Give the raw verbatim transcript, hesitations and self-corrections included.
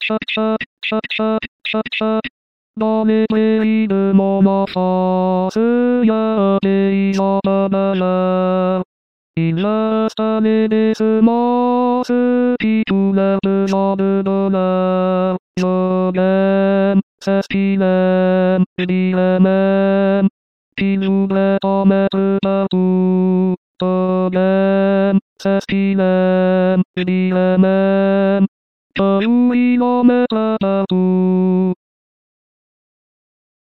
Damy wyjdę na fasy, ja tej zabawa. Ile stany z masy, titule żady dole. Żogiem, ze spilem, dilemem. Pilule ometry tu. Żogiem, ze spilem, dilemem. To ilometra tu.